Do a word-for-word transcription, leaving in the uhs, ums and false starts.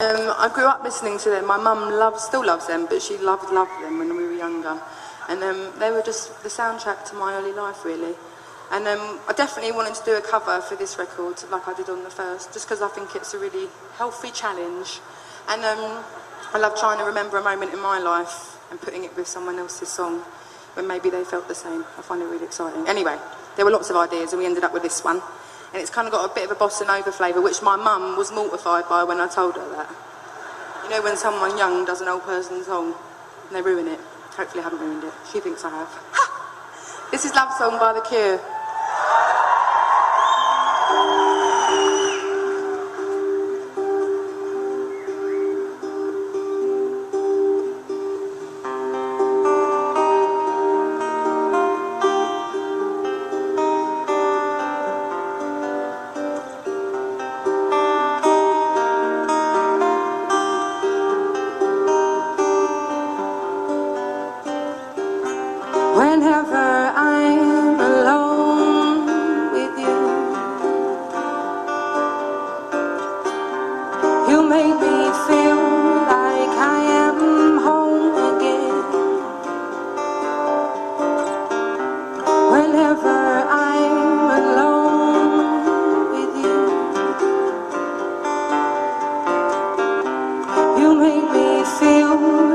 Um, I grew up listening to them. My mum loves, still loves them, but she loved, loved them when we were younger. And um, they were just the soundtrack to my early life, really. And um, I definitely wanted to do a cover for this record, like I did on the first, just because I think it's a really healthy challenge. And um, I love trying to remember a moment in my life and putting it with someone else's song when maybe they felt the same. I find it really exciting. Anyway, there were lots of ideas, and we ended up with this one. And it's kind of got a bit of a bossa nova flavour, which my mum was mortified by when I told her that. You know when someone young does an old person's song and they ruin it? Hopefully I haven't ruined it. She thinks I have. Ha! This is Love Song by The Cure. Whenever I'm alone with you, you make me feel like I am home again. Whenever I'm alone with you, you make me feel